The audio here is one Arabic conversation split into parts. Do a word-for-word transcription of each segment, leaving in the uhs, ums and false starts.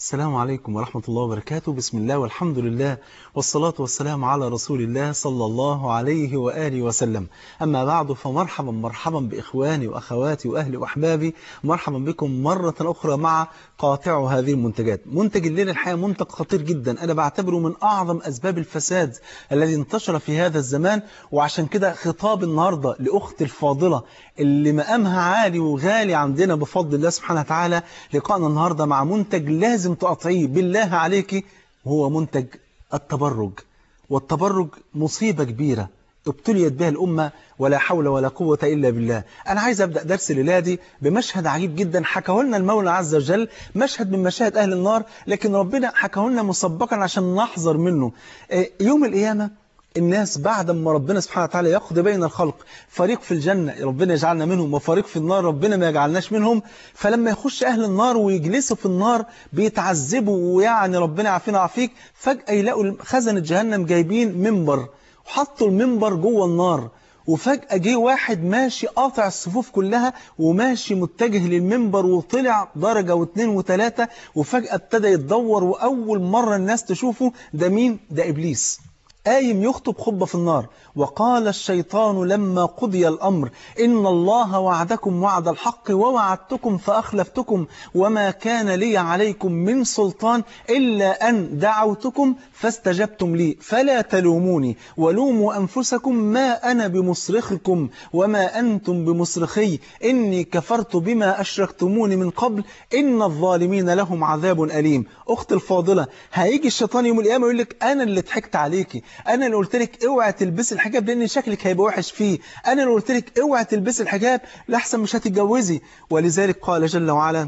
السلام عليكم ورحمة الله وبركاته. بسم الله والحمد لله والصلاة والسلام على رسول الله صلى الله عليه وآله وسلم. أما بعد، فمرحبا مرحبا بإخواني وأخواتي وأهلي وأحبابي. مرحبا بكم مرة أخرى مع قاطع هذه المنتجات. منتج الليلة الحقيقة منتج خطير جدا، أنا بعتبره من أعظم أسباب الفساد الذي انتشر في هذا الزمان. وعشان كده خطاب النهاردة لأخت الفاضلة اللي مقامها عالي وغالي عندنا بفضل الله سبحانه وتعالى، لقاءنا النهاردة مع منتج لازم تقطعيه بالله عليك، وهو منتج التبرج. والتبرج مصيبة كبيرة ابتليت بها الأمة، ولا حول ولا قوة إلا بالله. أنا عايز أبدأ درس الليلة دي بمشهد عجيب جدا حكاه لنا المولى عز وجل، مشهد من مشاهد أهل النار، لكن ربنا حكاه لنا مسبقا عشان نحذر منه. يوم القيامة الناس بعد ما ربنا سبحانه وتعالى يقضي بين الخلق، فريق في الجنة ربنا يجعلنا منهم، وفريق في النار ربنا ما يجعلناش منهم. فلما يخش أهل النار ويجلسوا في النار بيتعذبوا، ويعني ربنا يعافينا ويعافيك، فجأة يلاقوا خزنة جهنم جايبين منبر وحطوا المنبر جوه النار. وفجأة جه واحد ماشي قاطع الصفوف كلها وماشي متجه للمنبر، وطلع درجة واثنين وثلاثة، وفجأة ابتدى يتدور، وأول مرة الناس تشوفه ده مين؟ ده إبليس قايم يخطب خطبة في النار. وقال الشيطان لما قضي الأمر إن الله وعدكم وعد الحق ووعدتكم فأخلفتكم وما كان لي عليكم من سلطان إلا أن دعوتكم فاستجبتم لي فلا تلوموني ولوموا أنفسكم ما أنا بمصرخكم وما أنتم بمصرخي إني كفرت بما أشركتموني من قبل إن الظالمين لهم عذاب أليم. أخت الفاضلة، هيجي الشيطان يوم القيامة يقول لك أنا اللي ضحكت عليكي، أنا اللي قلت لك اوعي تلبسي الحجاب لأن شكلك هيبقى وحش فيه، أنا اللي قلت لك اوعي تلبسي الحجاب لأحسن مش هتتجوزي. ولذلك قال جل وعلا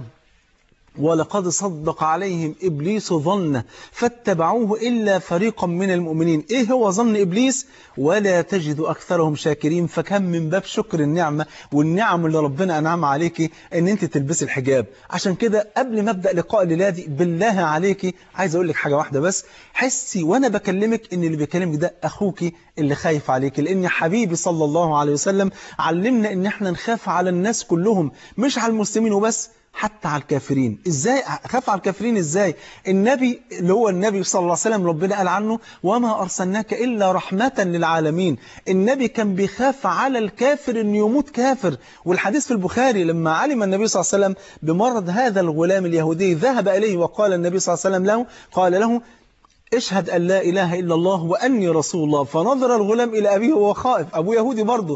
ولقد صدق عليهم إبليس ظنه فاتبعوه إلا فريقا من المؤمنين. إيه هو ظن إبليس؟ ولا تجد أكثرهم شاكرين. فكم من باب شكر النعمة والنعم اللي ربنا أنعم عليك أن أنت تلبسي الحجاب. عشان كده قبل ما أبدأ لقاء الليلة دي بالله عليك عايز أقول لك حاجة واحدة بس، حسي وأنا بكلمك أن اللي بيكلمك ده أخوك اللي خايف عليك، لأن حبيبي صلى الله عليه وسلم علمنا أن احنا نخاف على الناس كلهم، مش على المسلمين وبس، حتى على الكافرين. ازاي اخاف على الكافرين؟ ازاي؟ النبي اللي هو النبي صلى الله عليه وسلم ربنا قال عنه وما ارسلناك الا رحمة للعالمين. النبي كان بيخاف على الكافر انه يموت كافر. والحديث في البخاري لما علم النبي صلى الله عليه وسلم بمرض هذا الغلام اليهودي ذهب اليه وقال النبي صلى الله عليه وسلم له قال له اشهد أن لا إله إلا الله وأني رسول الله. فنظر الغلام إلى أبيه وهو خائف، أبو يهودي برضه،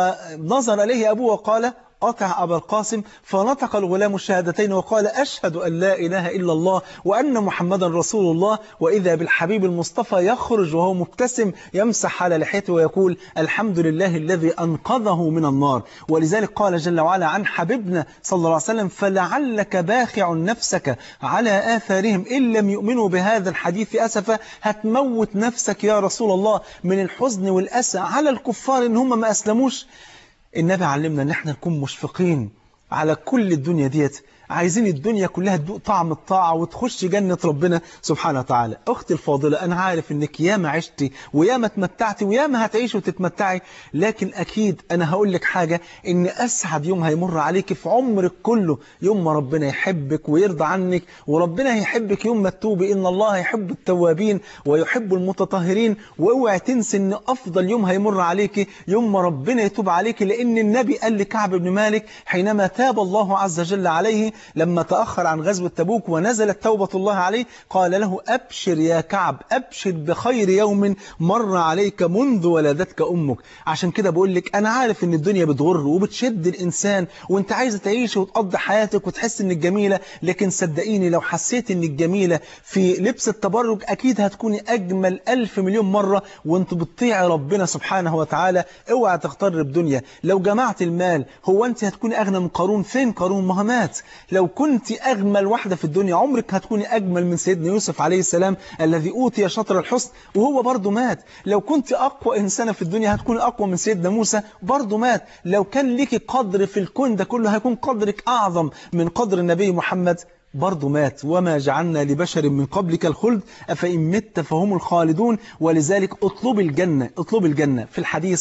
فنظر إليه أبوه وقال أطع أبا القاسم. فنطق الغلام الشهادتين وقال أشهد أن لا إله إلا الله وأن محمدا رسول الله. وإذا بالحبيب المصطفى يخرج وهو مبتسم يمسح على لحيته ويقول الحمد لله الذي أنقذه من النار. ولذلك قال جل وعلا عن حبيبنا صلى الله عليه وسلم فلعلك باخع نفسك على آثارهم إن لم يؤمنوا بهذا الحديث أسفا. هتموت نفسك يا رسول الله من الحزن والأسى على الكفار إن هم ما أسلموش. النبي علمنا ان احنا نكون مشفقين على كل الدنيا ديت، عايزين الدنيا كلها تدوق طعم الطاعة وتخش جنة ربنا سبحانه وتعالى. أختي الفاضلة، أنا عارف أنك ياما عشتي وياما تمتعتي وياما هتعيش وتتمتعي، لكن أكيد أنا هقول لك حاجة، أن أسعد يوم هيمر عليك في عمرك كله يوم ما ربنا يحبك ويرضى عنك، وربنا يحبك يوم ما تتوبي. إن الله يحب التوابين ويحب المتطهرين. واوعي تنسي أن أفضل يوم هيمر عليك يوم ما ربنا يتوب عليك، لأن النبي قال لكعب بن مالك حينما تاب الله عز وجل عليه لما تأخر عن غزوة تبوك ونزلت توبة الله عليه قال له أبشر يا كعب، أبشر بخير يوم مر عليك منذ ولدتك أمك. عشان كده بقول لك أنا عارف أن الدنيا بتغر وبتشد الإنسان وأنت عايزة تعيش وتقضي حياتك وتحس أنك جميلة، لكن صدقيني لو حسيت أنك جميلة في لبس التبرج أكيد هتكوني أجمل ألف مليون مرة وأنت بتطيعي ربنا سبحانه وتعالى. اوعى تغتر بدنيا. لو جمعت المال هو أنت هتكوني أغنى من قارون؟ فين قارون؟ ما مات. لو كنت أجمل واحدة في الدنيا عمرك هتكوني أجمل من سيدنا يوسف عليه السلام الذي أوتي شطر الحسن وهو برضه مات. لو كنت أقوى إنسانة في الدنيا هتكوني أقوى من سيدنا موسى برضه مات. لو كان ليكي قدر في الكون ده كله هيكون قدرك أعظم من قدر النبي محمد برضه مات. وما جعلنا لبشر من قبلك الخلد أفإن مت فهم الخالدون. ولذلك اطلب الجنة، اطلب الجنة. في الحديث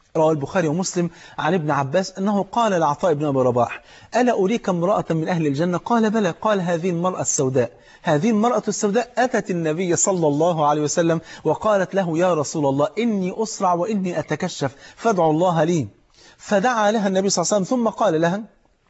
رواه البخاري ومسلم عن ابن عباس أنه قال لعطاء بن أبي رباح: ألا أريك امرأة من أهل الجنة؟ قال: بلى. قال: هذه المرأة السوداء. هذه المرأة السوداء أتت النبي صلى الله عليه وسلم وقالت له: يا رسول الله، إني أسرع وإني أتكشف فادعوا الله لي. فدعا لها النبي صلى الله عليه وسلم ثم قال لها: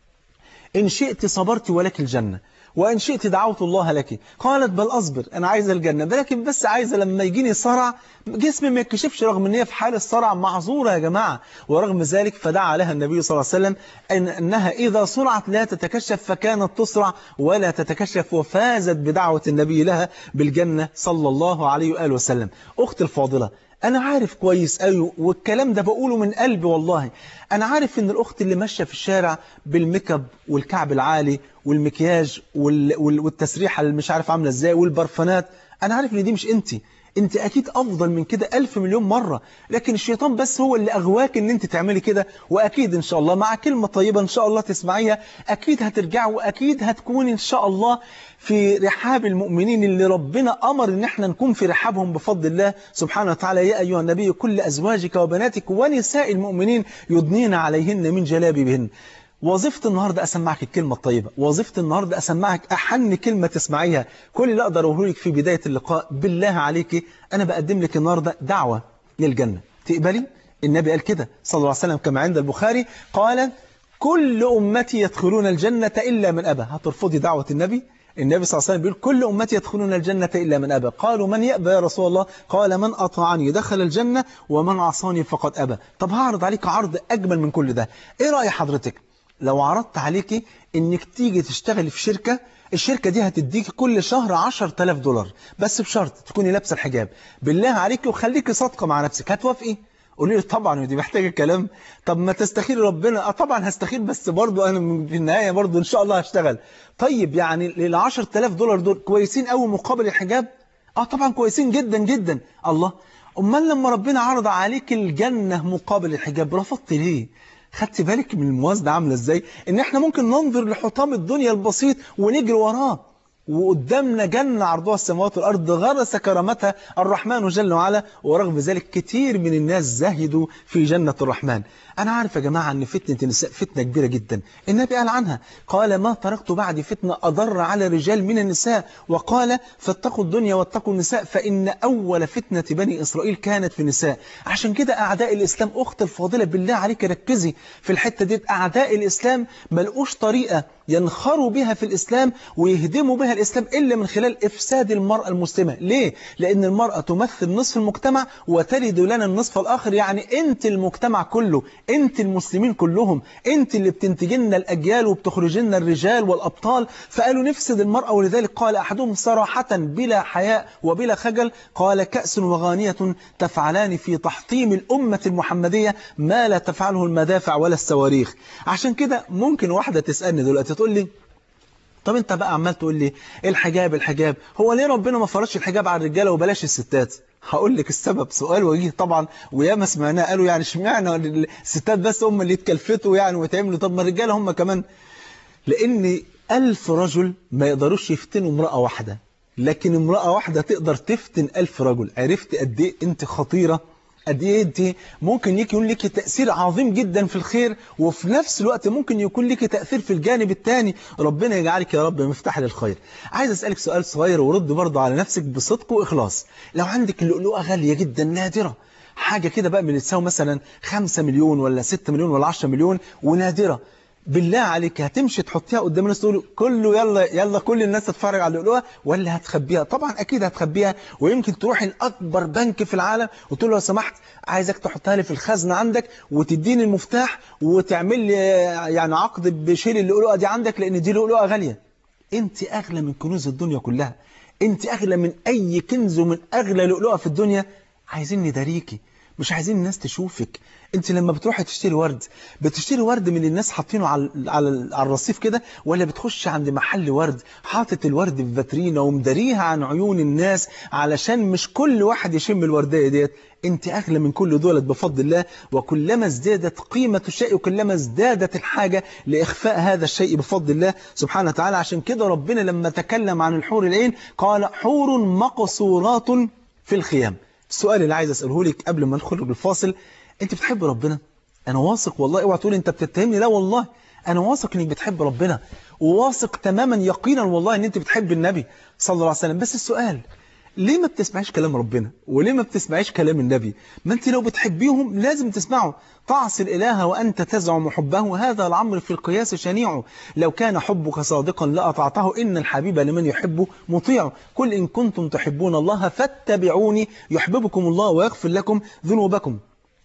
إن شئت صبرت ولك الجنة، وإن شئت دعوت الله لك. قالت: بل أصبر، أنا عايزة الجنة، لكن بس عايزة لما يجيني صرع جسمي ما يتكشفش، رغم أن هي في حال الصرع معذورة يا جماعة. ورغم ذلك فدعا لها النبي صلى الله عليه وسلم أن أنها إذا صرعت لا تتكشف، فكانت تصرع ولا تتكشف، وفازت بدعوة النبي لها بالجنة صلى الله عليه وآله وسلم. أختي الفاضلة، أنا عارف كويس أيوه، والكلام ده بقوله من قلبي والله. أنا عارف إن الأخت اللي ماشية في الشارع بالميك اب والكعب العالي والمكياج والتسريحة اللي مش عارف عاملة إزاي والبرفانات، أنا عارف إن دي مش أنت. أنت أكيد أفضل من كده ألف مليون مرة، لكن الشيطان بس هو اللي أغواك إن أنت تعملي كده. وأكيد إن شاء الله مع كلمة طيبة إن شاء الله تسمعيها أكيد هترجع، وأكيد هتكون إن شاء الله في رحاب المؤمنين اللي ربنا أمر إن احنا نكون في رحابهم بفضل الله سبحانه وتعالى. يا أيها النبي كل أزواجك وبناتك ونساء المؤمنين يدنين عليهن من جلابيبهن. وظيفة النهاردة أسمعك الكلمة الطيبة، وظيفة النهاردة أسمعك أحن كلمة تسمعيها. كل اللي أقدر أقوله لك في بداية اللقاء بالله عليك أنا بقدم لك النهاردة دعوة للجنة، تقبلي؟ النبي قال كده صلى الله عليه وسلم كما عند البخاري، قال: كل أمتي يدخلون الجنة إلا من أبى. هترفضي دعوة النبي؟ النبي صلى الله عليه وسلم بيقول: كل أمتي يدخلون الجنة إلا من أبى. قالوا: من يأبى يا رسول الله؟ قال: من أطاعني دخل الجنة ومن عصاني فقد أبى. طب هعرض عليك عرض أجمل من كل ده. إيه رأي حضرتك لو عرضت عليكي إنك تيجي تشتغلي في شركة، الشركة دي هتديكي كل شهر عشرة آلاف دولار، بس بشرط تكوني لابسة الحجاب بالله عليكي وخليكي صادقة مع نفسك، هتوافقي؟ قولي لي طبعا، ودي محتاجة كلام. طب ما تستخير ربنا؟ اه طبعا هستخير، بس برضو انا في النهاية برضو ان شاء الله هشتغل. طيب يعني ال عشرة آلاف دولار دول كويسين قوي مقابل الحجاب؟ اه طبعا كويسين جدا جدا. الله، امال لما ربنا عرض عليك الجنة مقابل الحجاب رفضت ليه؟ خدت بالك من الموازنة عاملة ازاي؟ ان احنا ممكن ننظر لحطام الدنيا البسيط ونجري وراه، وقدامنا جنة عرضها السماوات والأرض غرس كرامتها الرحمن جل وعلا، ورغم ذلك كتير من الناس زهدوا في جنة الرحمن. أنا عارف يا جماعة أن فتنة النساء فتنة كبيرة جدا، النبي قال عنها، قال: ما تركت بعد فتنة أضر على الرجال من النساء، وقال: فاتقوا الدنيا واتقوا النساء فإن أول فتنة بني إسرائيل كانت في النساء. عشان كده أعداء الإسلام، أخت الفاضلة بالله عليك ركزي في الحتة دي، أعداء الإسلام ملقوش طريقة ينخروا بها في الإسلام ويهدموا بها الإسلام إلا من خلال إفساد المرأة المسلمة. ليه؟ لأن المرأة تمثل نصف المجتمع وتلد لنا النصف الآخر، يعني أنت المجتمع كله، أنت المسلمين كلهم، أنت اللي بتنتجلنا الأجيال وبتخرجلنا الرجال والأبطال. فقالوا نفسد المرأة، ولذلك قال أحدهم صراحة بلا حياء وبلا خجل، قال: كأس وغانية تفعلان في تحطيم الأمة المحمدية ما لا تفعله المدافع ولا الصواريخ. عشان كده ممكن واحدة تسألني دلوقتي تقول لي: طب انت بقى عمال تقول لي الحجاب الحجاب، هو ليه ربنا ما فرضش الحجاب على الرجاله وبلاش الستات؟ هقول لك السبب، سؤال وجيه طبعا وياما سمعناه، قالوا يعني اشمعنى الستات بس هم اللي يتكلفتوا يعني ويتعملوا، طب ما الرجاله هم كمان؟ لان ألف رجل ما يقدروش يفتنوا امرأة واحدة، لكن امرأة واحدة تقدر تفتن ألف رجل. عرفت قد ايه انت خطيرة؟ قد ايه انت ممكن يكون لك تأثير عظيم جدا في الخير، وفي نفس الوقت ممكن يكون لك تأثير في الجانب الثاني. ربنا يجعلك يا رب مفتاح للخير. عايز أسألك سؤال صغير ورد برضه على نفسك بصدق وإخلاص. لو عندك لؤلؤة غالية جدا نادرة، حاجة كده بقى من اللي تساوي مثلا خمسة مليون ولا ستة مليون ولا عشرة مليون ونادرة، بالله عليك هتمشي تحطيها قدام الناس تقول كله يلا يلا كل الناس تتفرج على اللؤلؤه، ولا هتخبيها؟ طبعا اكيد هتخبيها. ويمكن تروح لاكبر بنك في العالم وتقول له: لو سمحت عايزك تحطها لي في الخزنه عندك وتديني المفتاح وتعمل لي يعني عقد بشيل اللؤلؤه دي عندك، لان دي لؤلؤه غاليه. انت اغلى من كنوز الدنيا كلها، انت اغلى من اي كنز ومن اغلى لؤلؤه في الدنيا. عايزين نداريكي، مش عايزين الناس تشوفك. انت لما بتروحي تشتري ورد، بتشتري ورد من اللي الناس حاطينه على على على الرصيف كده، ولا بتخش عند محل ورد حاطط الورد في فاترينا ومداريها عن عيون الناس علشان مش كل واحد يشم الورديه ديت؟ انت اغلى من كل دولت بفضل الله، وكلما ازدادت قيمه الشيء وكلما ازدادت الحاجه لاخفاء هذا الشيء بفضل الله سبحانه وتعالى. عشان كده ربنا لما تكلم عن الحور العين قال: حور مقصورات في الخيام. السؤال اللي عايز أسأله لك قبل ما ندخل بالفاصل: أنت بتحب ربنا؟ أنا واثق والله، اوعى تقول أنت بتتهمني، لا والله أنا واثق إنك بتحب ربنا، وواثق تماما يقينا والله إن أنت بتحب النبي صلى الله عليه وسلم. بس السؤال، ليه ما بتسمعيش كلام ربنا وليه ما بتسمعيش كلام النبي؟ ما انت لو بتحبيهم لازم تسمعوا. تعصي الإله وأنت تزعم حبه، هذا الأمر في القياس شنيع. لو كان حبك صادقا لأطعته، إن الحبيب لمن يحبه مطيع. قل إن كنتم تحبون الله فاتبعوني يحببكم الله ويغفر لكم ذنوبكم.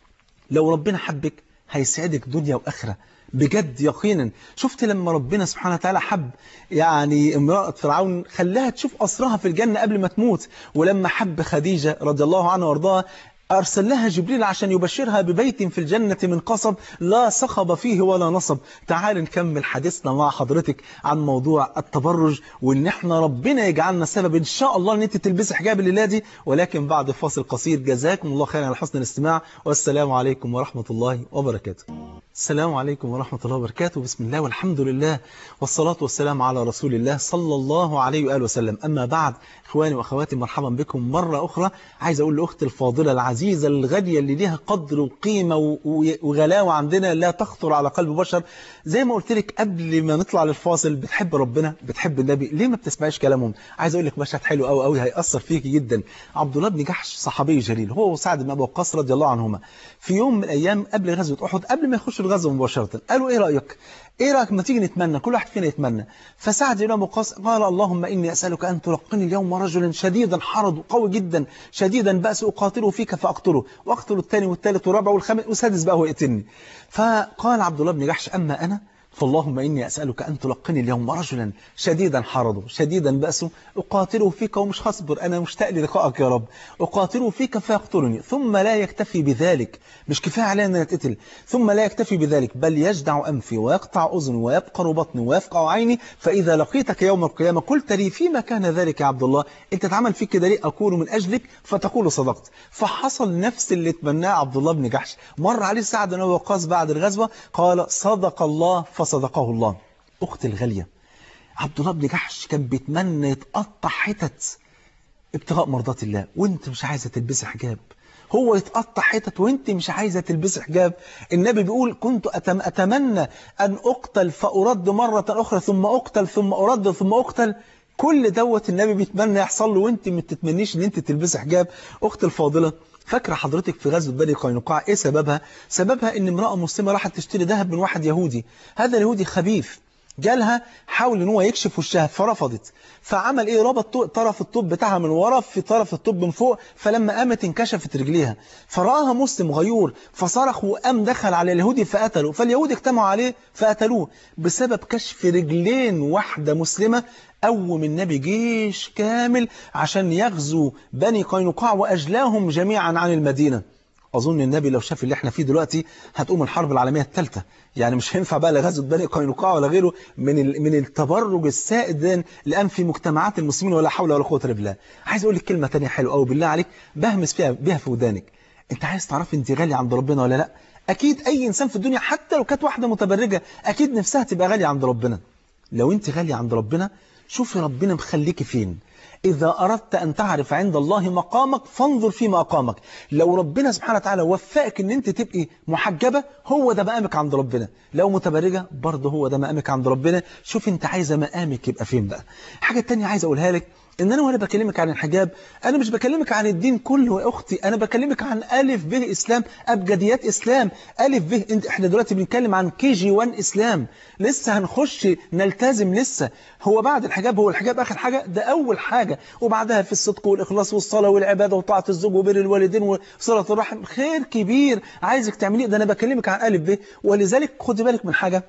لو ربنا حبك هيسعدك دنيا وآخرة بجد يقينا. شفت لما ربنا سبحانه وتعالى حب يعني امرأة فرعون خلاها تشوف أسرها في الجنة قبل ما تموت، ولما حب خديجة رضي الله عنها وارضاها أرسل لها جبريل عشان يبشرها ببيت في الجنة من قصب لا صخب فيه ولا نصب. تعال نكمل حديثنا مع حضرتك عن موضوع التبرج، وإن احنا ربنا يجعلنا سبب إن شاء الله إن انت تلبسي حجاب الليلة دي، ولكن بعد فاصل قصير. جزاكم الله خيرا على حسن الاستماع، والسلام عليكم ورحمة الله وبركاته. السلام عليكم ورحمة الله وبركاته. بسم الله والحمد لله والصلاة والسلام على رسول الله صلى الله عليه وآله وسلم. أما بعد، إخواني وأخواتي، مرحبا بكم مرة أخرى. عايز أقول لأختي الفاضلة العزيزة الغالية اللي ليها قدر وقيمة وغلاوة عندنا لا تخطر على قلب بشر، زي ما قلت لك قبل ما نطلع للفاصل، بتحب ربنا بتحب النبي، ليه ما بتسمعيش كلامهم؟ عايز أقول لك مشهد حلو قوي قوي هيأثر فيكي جدا. عبد الله بن جحش صحابي جليل، هو وسعد بن أبي وقاص رضي الله عنهما، في يوم من الأيام قبل غزوة أحد، قبل ما يخشوا الغزوة مباشرة، قالوا إيه رأيك؟ إيه رأيك ما تيجي نتمنى، كل واحد فينا يتمنى. فسعد بن أبي وقاص قال اللهم إني أسألك أن تلقني اليوم رجلا شديدا حرض قوي جدا شديدا بأس أقاتله فيك فأقتله، وأقتل الثاني والثالث والرابع والخامس والسادس بقى هو يقتلني. فقال عبد الله بن جحش أما أنا فاللهم إني أسألك أن تلقني اليوم رجلا شديدا حرضه شديدا بأسه أقاتله فيك ومش هصبر، أنا مشتاق للقائك يا رب، أقاتله فيك فيقتلني، ثم لا يكتفي بذلك، مش كفاية علينا أن نتقتل، ثم لا يكتفي بذلك بل يجدع أنفي ويقطع أذني ويبقر بطني ويفقع عيني، فإذا لقيتك يوم القيامة قلت لي فيما كان ذلك يا عبد الله، أنت تعمل فيك كده ليه؟ أقول من أجلك فتقول صدقت. فحصل نفس اللي تمناه عبد الله بن جحش. مر عليه سعد بن أبي وقاص بعد الغزوة قال صدق الله فصدقه الله. أختي الغالية، عبد الله بن جحش كان بيتمنى يتقطع حتت ابتغاء مرضات الله، وانت مش عايزة تلبسي حجاب، هو يتقطع حتت وانت مش عايزة تلبسي حجاب. النبي بيقول كنت أتم أتمنى أن أقتل فأرد مرة أخرى ثم أقتل ثم أرد ثم أقتل. كل دوت النبي بيتمنى يحصل له، وانت ما تتمنيش ان انت تلبسي حجاب. أختي الفاضلة، فاكرة حضرتك في غزوة بني قينقاع ايه سببها؟ سببها ان امرأة مسلمة راحت تشتري ذهب من واحد يهودي، هذا اليهودي خبيث، جالها حاول ان هو يكشف وشها فرفضت، فعمل ايه؟ ربط طرف الطوب بتاعها من ورا في طرف الطوب من فوق، فلما قامت انكشفت رجليها، فرآها مسلم غيور فصرخ وقام دخل على اليهودي فقتله، فاليهود اجتمعوا عليه فقتلوه بسبب كشف رجلين واحدة مسلمة. قوم النبي جيش كامل عشان يغزو بني قينقاع وأجلاهم جميعا عن المدينة. أظن النبي لو شاف اللي احنا فيه دلوقتي هتقوم الحرب العالمية الثالثة، يعني مش هينفع بقى لغزوة بني قينقاع ولا غيره من من التبرج السائد الآن في مجتمعات المسلمين، ولا حول ولا قوة إلا بالله. عايز أقول لك كلمة تانية حلوة قوي بالله عليك بهمس فيها بيها في ودانك. أنت عايز تعرف أنت غالي عند ربنا ولا لا؟ أكيد أي إنسان في الدنيا حتى لو كانت واحدة متبرجة أكيد نفسها تبقى غالية عند ربنا. لو أنت غالية عند ربنا شوفي ربنا مخليكي فين. إذا أردت أن تعرف عند الله مقامك فانظر فيما أقامك. لو ربنا سبحانه وتعالى وفقك أن أنت تبقي محجبة هو ده مقامك عند ربنا، لو متبرجة برضه هو ده مقامك عند ربنا. شوف أنت عايزة مقامك يبقى فين بقى. حاجة تانية عايز أقولها لك، إن أنا وأنا بكلمك عن الحجاب أنا مش بكلمك عن الدين كله يا أختي، أنا بكلمك عن ألف به إسلام، أبجديات إسلام، ألف به. أنت إحنا دلوقتي بنتكلم عن كي جي وان إسلام، لسه هنخش نلتزم لسه. هو بعد الحجاب، هو الحجاب آخر حاجة؟ ده أول حاجة، وبعدها في الصدق والإخلاص والصلاة والعبادة وطاعة الزوج وبر الوالدين وصلة الرحم، خير كبير عايزك تعمليه. ده أنا بكلمك عن ألف به. ولذلك خدي بالك من حاجة،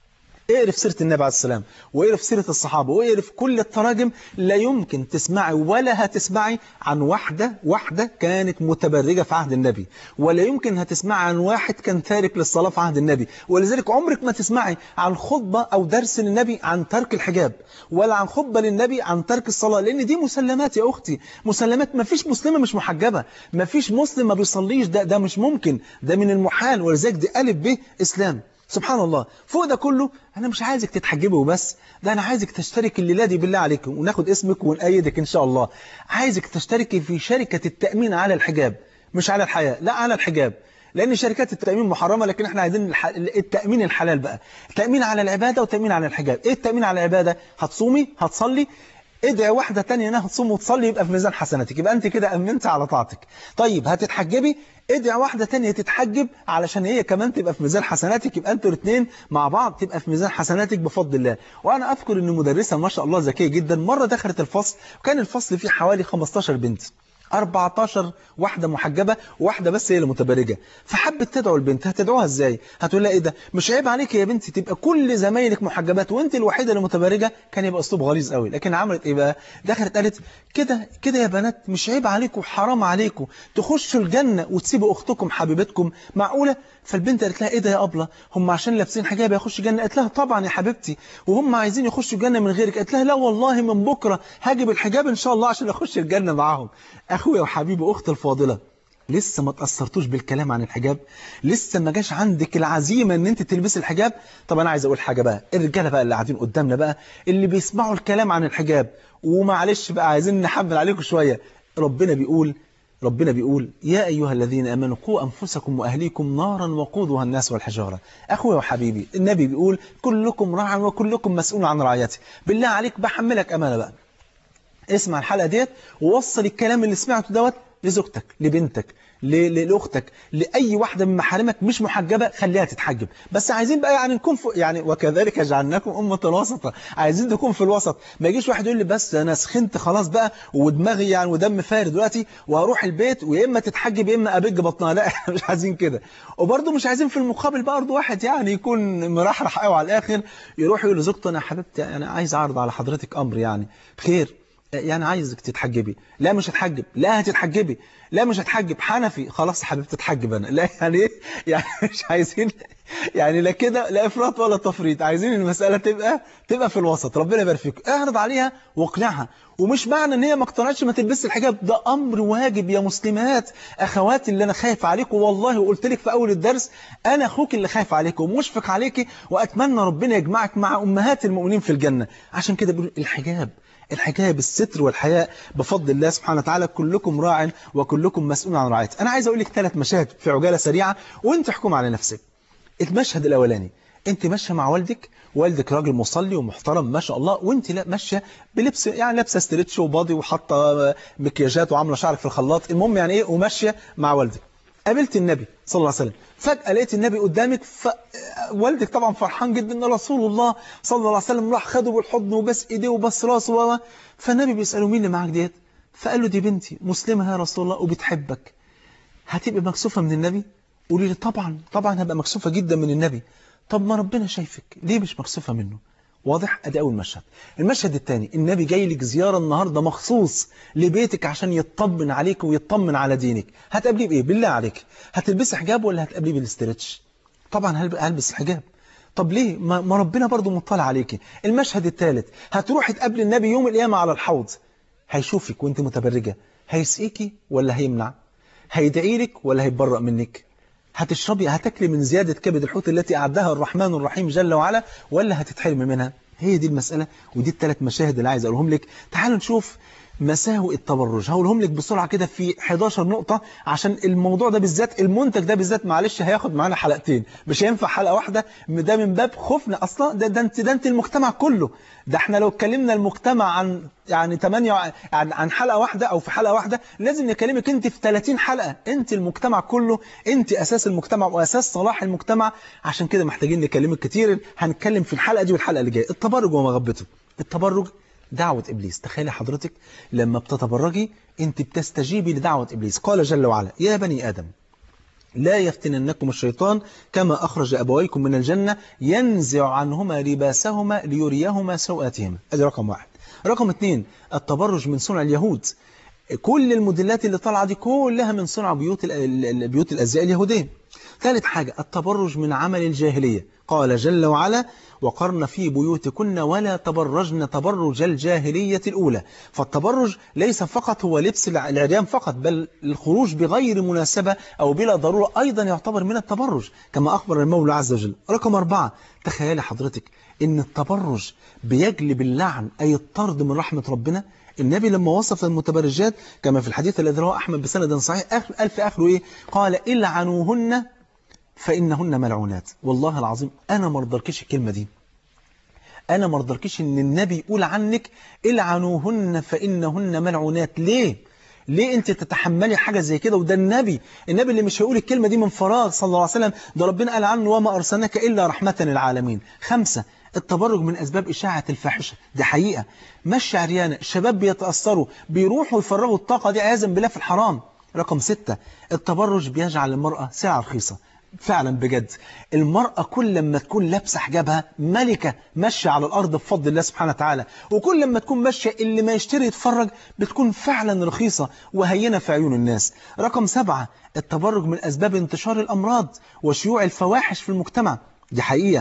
اقرف سيرة النبي عليه السلام، واقرف سيرة الصحابة، واقرف كل التراجم، لا يمكن تسمعي ولا هتسمعي عن واحدة واحدة كانت متبرجة في عهد النبي، ولا يمكن هتسمعي عن واحد كان تارك للصلاة في عهد النبي. ولذلك عمرك ما تسمعي عن خطبة أو درس للنبي عن ترك الحجاب، ولا عن خطبة للنبي عن ترك الصلاة، لأن دي مسلمات يا أختي، مسلمات. ما فيش مسلمة مش محجبة، ما فيش مسلم ما بيصليش، ده ده مش ممكن، ده من المحال. ولذلك دي ألف ب إسلام. سبحان الله. فوق ده كله أنا مش عايزك تتحجبي وبس، ده أنا عايزك تشترك الليلة دي بالله عليك، وناخد اسمك ونأيدك إن شاء الله. عايزك تشتركي في شركة التأمين على الحجاب، مش على الحياة، لا على الحجاب. لأن شركات التأمين محرمة، لكن احنا عايزين التأمين الحلال بقى، تأمين على العبادة وتأمين على الحجاب. ايه التأمين على العبادة؟ هتصومي هتصلي، ادعي واحدة تانية انها تصوم وتصلي يبقى في ميزان حسناتك، يبقى انت كده امنت على طاعتك. طيب هتتحجبي، ادعي واحدة تانية تتحجب علشان هي كمان تبقى في ميزان حسناتك، يبقى انتوا الاثنين مع بعض تبقى في ميزان حسناتك بفضل الله. وانا اذكر ان مدرسة ما شاء الله ذكية جدا مرة دخلت الفصل، وكان الفصل فيه حوالي خمستاشر بنت، أربعتاشر واحدة محجبة وواحدة بس هي اللي متبرجة. فحبت تدعو البنت، هتدعوها ازاي؟ هتقول لها ايه ده؟ مش عيب عليك يا بنتي تبقى كل زمايلك محجبات وانت الوحيدة اللي متبرجة؟ كان يبقى اسلوب غليظ قوي. لكن عملت ايه بقى؟ دخلت قالت كده كده يا بنات، مش عيب عليكم وحرام عليكم تخشوا الجنة وتسيبوا اختكم حبيبتكم؟ معقولة؟ فالبنت قالت لها ايه ده يا ابله، هم عشان لابسين حجاب يخشوا الجنة؟ قالت لها طبعا يا حبيبتي، وهم عايزين يخشوا الجنة من غيرك؟ قالت لها لا والله من بكرة هاجب الحجاب ان شاء الله عشان اخش الجنة معاهم. اخويا وحبيبي اختي الفاضلة، لسه ما تأثرتوش بالكلام عن الحجاب؟ لسه ما جاش عندك العزيمة ان انت تلبسي الحجاب؟ طب انا عايز اقول حاجة بقى، الرجالة بقى اللي قاعدين قدامنا بقى اللي بيسمعوا الكلام عن الحجاب، ومعلش بقى عايزين نحمل عليكم شوية، ربنا بيقول ربنا بيقول يا أيها الذين آمنوا قوا أنفسكم وأهليكم نارا وقودها الناس والحجارة. أخويا وحبيبي النبي بيقول كلكم راع وكلكم مسؤول عن رعيته. بالله عليك بحملك أمانة بقى، اسمع الحلقة ديت ووصل الكلام اللي سمعته دوت لزوجتك، لبنتك، لأختك، لأي واحدة من محارمك مش محجبة خليها تتحجب. بس عايزين بقى يعني نكون في يعني وكذلك جعلناكم أمة وسطا، عايزين نكون في الوسط. ما يجيش واحد يقول لي بس أنا سخنت خلاص بقى ودماغي يعني ودم فارد دلوقتي وهروح البيت ويا إما تتحجب يا إما أبج بطنها. لا احنا مش عايزين كده. وبرضه مش عايزين في المقابل برضه واحد يعني يكون مرحرح قوي على الآخر يروح يقول لزوجته أنا حبيبتي أنا عايز أعرض على حضرتك أمر يعني خير، يعني عايزك تتحجبي. لا مش هتحجب. لا هتتحجبي. لا مش هتحجب. حنفي. خلاص حبيبتي تتحجب انا. لا يعني ايه يعني مش عايزين يعني لا كده لا افراط ولا تفريط، عايزين المسألة تبقى تبقى في الوسط. ربنا يبارك فيك. اعرض عليها واقنعها، ومش معنى ان هي ما اقتنعتش ما تلبسش الحجاب، ده امر واجب يا مسلمات. اخواتي اللي انا خايف عليكم والله، وقلت لك في اول الدرس انا اخوك اللي خايف عليكم ومشفق عليكي، واتمنى ربنا يجمعك مع امهات المؤمنين في الجنة. عشان كده بيقول الحجاب الحجاب الستر والحياء بفضل الله سبحانه وتعالى. كلكم راع وكلكم مسؤول عن رعايته. أنا عايز أقول لك ثلاث مشاهد في عجالة سريعة وانت احكم على نفسك. المشهد الأولاني، انت ماشيه مع والدك، والدك راجل مصلي ومحترم ما شاء الله، وانت لا ماشيه بلبس يعني لابسه ستريتش وباضي وحاطه مكياجات وعامله شعرك في الخلاط، المهم يعني ايه، وماشيه مع والدك. قابلت النبي صلى الله عليه وسلم، فجأة لقيت النبي قدامك، ف... والدك طبعا فرحان جدا ان رسول الله صلى الله عليه وسلم راح خده بالحضن وبس ايديه وبس راسه و... فالنبي بيسأله مين اللي معاك ديت؟ فقال له دي بنتي مسلمة يا رسول الله وبتحبك. هتبقى مكسوفة من النبي؟ قولي لي طبعا طبعا هبقى مكسوفة جدا من النبي. طب ما ربنا شايفك ليه مش مكسوفة منه؟ واضح؟ ادي اول مشهد. المشهد الثاني، النبي جاي لك زيارة النهاردة مخصوص لبيتك عشان يطمن عليك ويطمن على دينك. هتقابليه بايه بالله عليك؟ هتلبسي حجاب ولا هتقابليه بالاسترتش؟ طبعا هلبس الحجاب. طب ليه؟ ما ربنا برضو مطلع عليكي. المشهد الثالث، هتروحي تقابل النبي يوم القيامة على الحوض، هيشوفك وانت متبرجة، هيسقيكي ولا هيمنع؟ هيدعي لك ولا هيتبرأ منك؟ هتشربي هتاكلي من زيادة كبد الحوت التي أعدها الرحمن الرحيم جل وعلا ولا هتتحرمي منها؟ هي دي المسألة، ودي الثلاث مشاهد اللي عايز أقولهم لك. تعالوا نشوف مساوئ التبرج. هقولهم لك بسرعة كده في حداشر نقطة، عشان الموضوع ده بالذات، المنتج ده بالذات معلش هياخد معانا حلقتين، مش هينفع حلقة واحدة، ده من باب خوفنا أصلا. ده ده انت ده انت المجتمع كله. ده احنا لو اتكلمنا المجتمع عن يعني ثمانية عن عن حلقة واحدة أو في حلقة واحدة، لازم نكلمك انت في ثلاثين حلقة. انت المجتمع كله، انت أساس المجتمع وأساس صلاح المجتمع. عشان كده محتاجين نكلمك كتير. هنتكلم في الحلقة دي والحلقة اللي جاية التبرج ومغبته. التبرج دعوة إبليس. تخيلي حضرتك لما بتتبرجي أنت بتستجيبي لدعوة إبليس. قال جل وعلا يا بني آدم لا يفتننكم الشيطان كما أخرج أبويكم من الجنة ينزع عنهما لباسهما ليريهما سوآتهما. هذا رقم واحد. رقم اثنين، التبرج من صنع اليهود. كل الموديلات اللي طالعه دي كلها من صنع بيوت بيوت الأزياء اليهودية. ثالث حاجة، التبرج من عمل الجاهلية. قال جل وعلا وقرن في بيوتكن ولا تبرجن تبرج الجاهلية الأولى. فالتبرج ليس فقط هو لبس العريان فقط، بل الخروج بغير مناسبة أو بلا ضرورة أيضا يعتبر من التبرج كما أخبر المولى عز وجل. رقم أربعة، تخيل حضرتك إن التبرج بيجلب اللعن أي الطرد من رحمة ربنا. النبي لما وصف المتبرجات كما في الحديث الذي رواه أحمد بسند صحيح آخر قال في آخره إيه؟ قال إلعنوهن فإنهن ملعونات. والله العظيم أنا ما ارضلكش الكلمة دي، أنا ما ارضلكش إن النبي يقول عنك إلعنوهن فإنهن ملعونات. ليه؟ ليه أنت تتحملي حاجة زي كده؟ وده النبي النبي اللي مش هيقول الكلمة دي من فراغ صلى الله عليه وسلم، ده ربنا قال عنه وما أرسلناك إلا رحمة للعالمين. خمسة، التبرج من أسباب إشاعة الفاحشة، دي حقيقة. مشي عريانة، الشباب بيتأثروا بيروحوا يفرغوا الطاقة دي عياذا بالله في الحرام. رقم ستة، التبرج بيجعل المرأة سلعة رخيصة. فعلا بجد المرأة كل لما تكون لابسة حجابها ملكة ماشية على الأرض بفضل الله سبحانه وتعالى، وكل لما تكون ماشية اللي ما يشتري يتفرج بتكون فعلا رخيصة وهينة في عيون الناس. رقم سبعة، التبرج من أسباب انتشار الأمراض وشيوع الفواحش في المجتمع، دي حقيقة.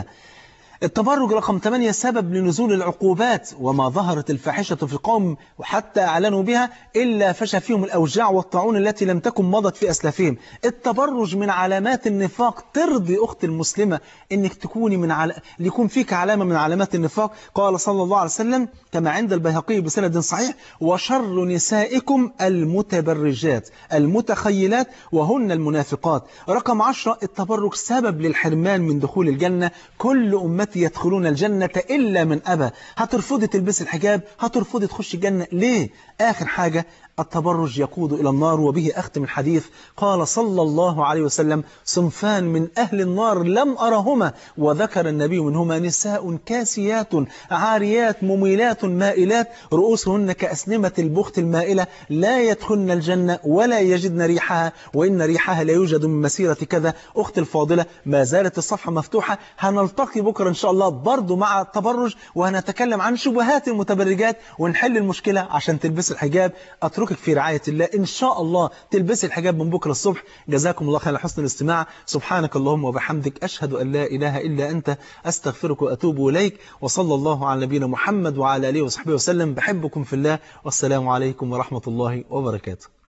التبرج رقم ثمانية سبب لنزول العقوبات، وما ظهرت الفاحشة في قوم وحتى أعلنوا بها إلا فشى فيهم الأوجاع والطاعون التي لم تكن مضت في أسلافهم. التبرج من علامات النفاق، ترضي أخت المسلمة إنك تكوني من عل... ليكون فيك علامة من علامات النفاق. قال صلى الله عليه وسلم كما عند البيهقي بسند صحيح: وشر نسائكم المتبرجات المتخيلات وهن المنافقات. رقم عشرة، التبرج سبب للحرمان من دخول الجنة. كل أمة يدخلون الجنة إلا من أبى. هترفضي تلبسي الحجاب، هترفضي تخش الجنة ليه؟ آخر حاجة، التبرج يقود إلى النار. وبه أختم الحديث. قال صلى الله عليه وسلم: صنفان من أهل النار لم أرهما، وذكر النبي منهما: نساء كاسيات عاريات مميلات مائلات رؤوسهن كأسنمة البخت المائلة لا يدخلن الجنة ولا يجدن ريحها وإن ريحها لا يوجد من مسيرة كذا. أخت الفاضلة، ما زالت الصفحة مفتوحة، هنلتقي بكرة إن شاء الله برضو مع التبرج، وهنتكلم عن شبهات المتبرجات ونحل المشكلة عشان تلبس الحجاب. أتركك في رعاية الله، إن شاء الله تلبسي الحجاب من بكرة الصبح. جزاكم الله خير على حسن الاستماع. سبحانك اللهم وبحمدك، أشهد أن لا إله إلا أنت، أستغفرك وأتوب إليك. وصلى الله على نبينا محمد وعلى آله وصحبه وسلم. بحبكم في الله، والسلام عليكم ورحمة الله وبركاته.